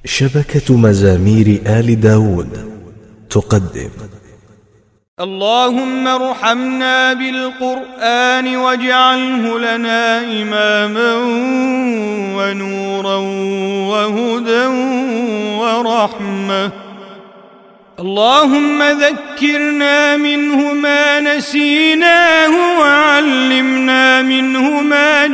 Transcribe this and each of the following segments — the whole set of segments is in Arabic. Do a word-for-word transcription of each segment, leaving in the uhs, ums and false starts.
شبكة مزامير آل داود تقدم. اللهم ارحمنا بالقرآن واجعله لنا إماما ونورا وهدى ورحمة. اللهم ذكرنا منه ما نسيناه وعلمنا منه ما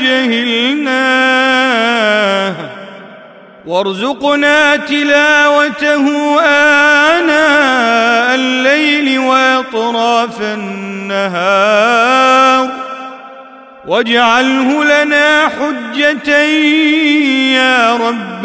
جهلناه، وارزقنا تلاوته آناء الليل وأطراف النهار، واجعله لنا حجة يا رب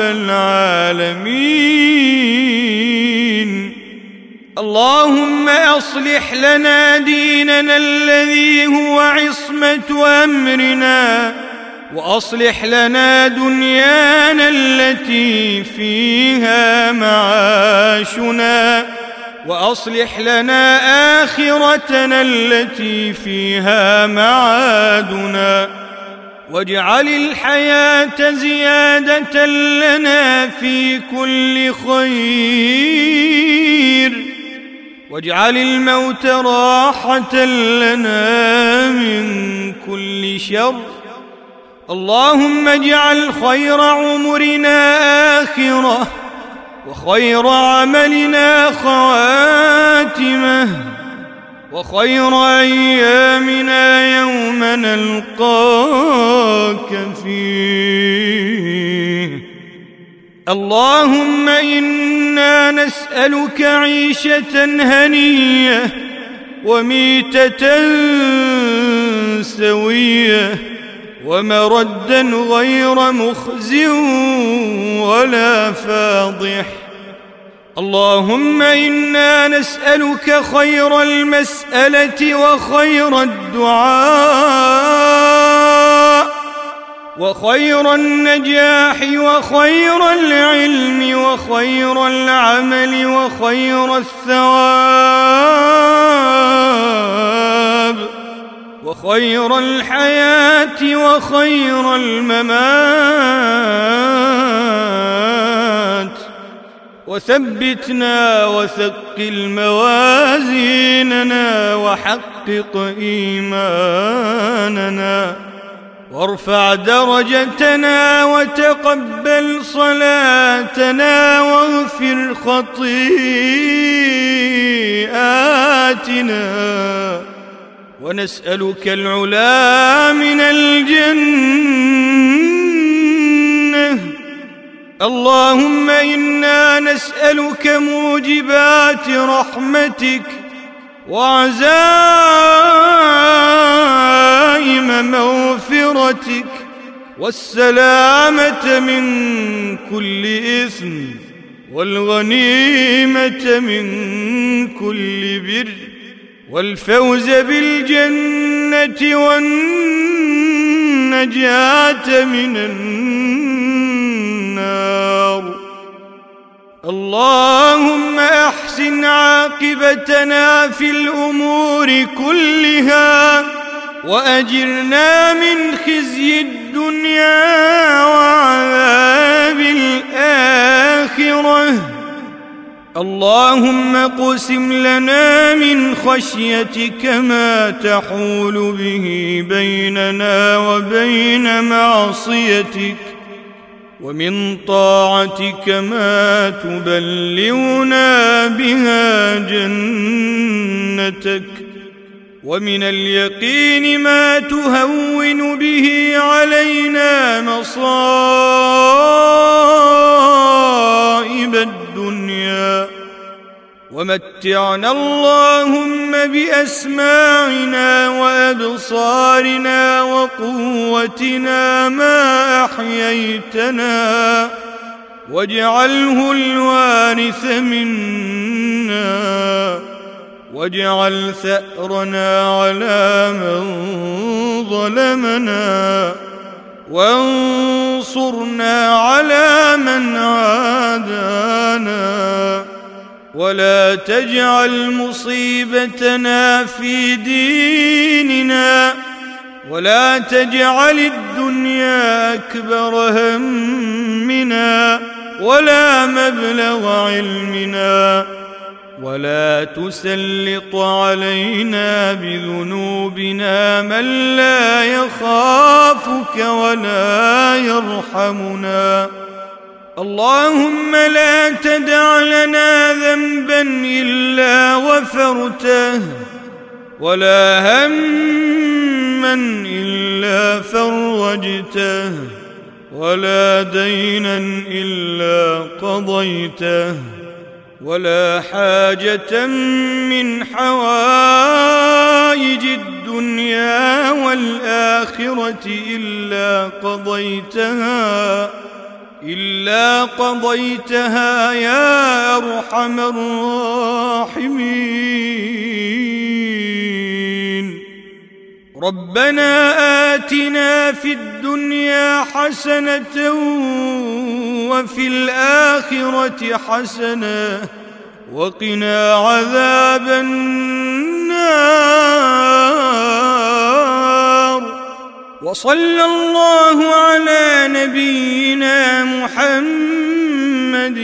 العالمين. اللهم أصلح لنا ديننا الذي هو عصمة أمرنا، وأصلح لنا دنيانا التي فيها معاشنا، وأصلح لنا آخرتنا التي فيها معادنا، واجعل الحياة زيادة لنا في كل خير، واجعل الموت راحة لنا من كل شر. اللهم اجعل خير عمرنا آخرة، وخير عملنا خواتمه، وخير أيامنا يوم نلقاك فيه. اللهم إنا نسألك عيشة هنية وميتة سوية، ومردا غير مخز ولا فاضح. اللهم إنا نسألك خير المسألة وخير الدعاء وخير النجاح وخير العلم وخير العمل وخير الثواب وخير الحياة وخير الممات. وثبتنا وثقل موازيننا وحقق إيماننا، وارفع درجتنا وتقبل صلاتنا، واغفر خطيئاتنا، ونسألك العلا من الجنة. اللهم إنا نسألك موجبات رحمتك وعزائم مغفرتك، والسلامة من كل إثم، والغنيمة من كل بر، والفوز بالجنة، والنجاة من النار. اللهم أحسن عاقبتنا في الأمور كلها، وأجرنا من خزي الدنيا وعذاب الآخرة. اللهم اقسم لنا من خشيتك ما تحول به بيننا وبين معصيتك، ومن طاعتك ما تبلغنا بها جنتك، ومن اليقين ما تهون به علينا مصائب الدنيا، ومتعنا اللهم بأسماعنا وأبصارنا وقوتنا ما أحييتنا، واجعله الوارث منا، واجعل ثأرنا على من ظلمنا، وانصرنا على من عادانا، ولا تجعل مصيبتنا في ديننا، ولا تجعل الدنيا أكبر همنا، ولا مبلغ علمنا، ولا تسلط علينا بذنوبنا من لا يخافك ولا يرحمنا. اللهم لا تدع لنا ذنبا إلا غفرته، ولا هما إلا فرجته، ولا دينا إلا قضيته، ولا حاجة من حوائج الدنيا والآخرة إلا قضيتها إلا قضيتها يا أرحم الراحمين. ربنا آتنا في الدنيا حسنة وفي الآخرة حسنة وقنا عذاب النار. وصلى الله على نبينا محمد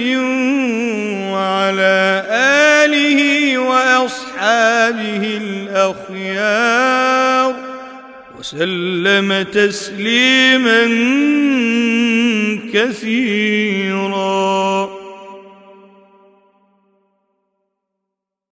وعلى آله وأصحابه الأخيار وسلم تسليما كثيرا.